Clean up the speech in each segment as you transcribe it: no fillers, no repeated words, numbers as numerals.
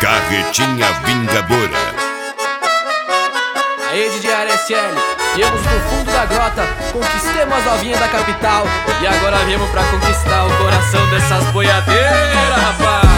Carretinha Vingadora. Aê, DJ RSL, viemos do fundo da grota, conquistemos as novinhas da capital. E agora viemos pra conquistar o coração dessas boiadeiras, rapaz.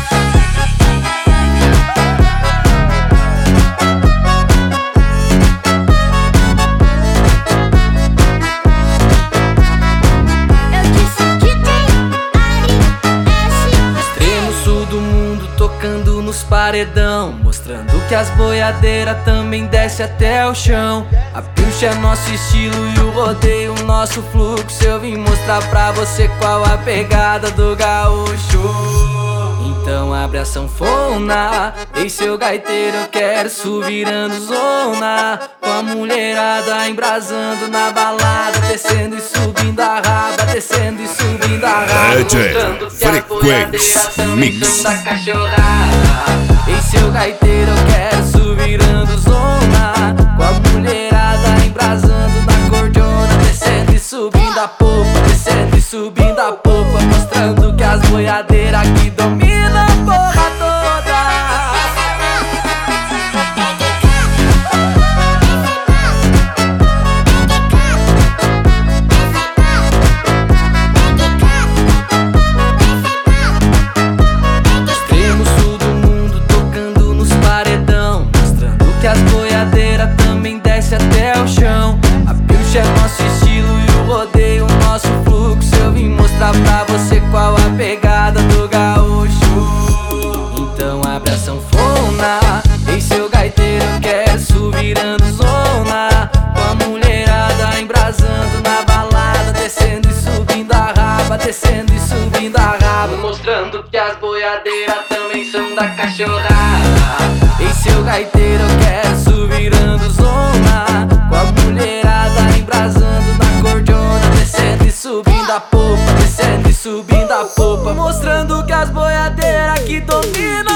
Tocando nos paredão, mostrando que as boiadeiras também desce até o chão. A pilcha é nosso estilo e o rodeio nosso fluxo. Eu vim mostrar pra você qual a pegada do gaúcho. Então abre a sanfona, ei seu gaiteiro, eu quero subirando zona. Com a mulherada embrasando na balada, descendo e subindo a raba, descendo e subindo a raba, mostrando que a boiadeira também são da cachorrada. Ei seu gaiteiro, eu quero subirando zona. Com a mulherada embrasando na cordona, descendo e subindo a popa, descendo e subindo a popa, mostrando que as boiadeiras aqui dominam a porra toda. Extremo sul do mundo tocando nos paredão, mostrando que as boiadeiras também desce até o chão. A pilcha é nosso estilo e o rodeio nosso fluxo. Eu vim mostrar pra você qual a pegada do gaúcho. Então abre a sanfona, ei seu gaiteiro, eu quero subirando zona. Com a mulherada embrasando na balada, descendo e subindo a raba, descendo e subindo a raba, mostrando que as boiadeiras também são da cachorrada. Ei seu gaiteiro, eu quero subirando zona. Com a mulherada embrasando na cordona, descendo e subindo a popa, descendo e subindo a popa, mostrando que as boiadeiras aqui dominam